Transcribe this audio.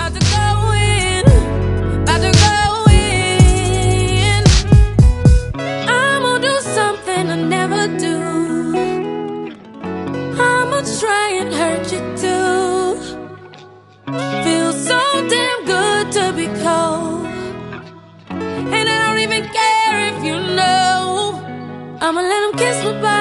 about to go in, about to go in. I'ma do something I never do. I'ma try and hurt you too. Feels so damn good to be cold, and I don't even care if you know. I'ma let him kiss my body.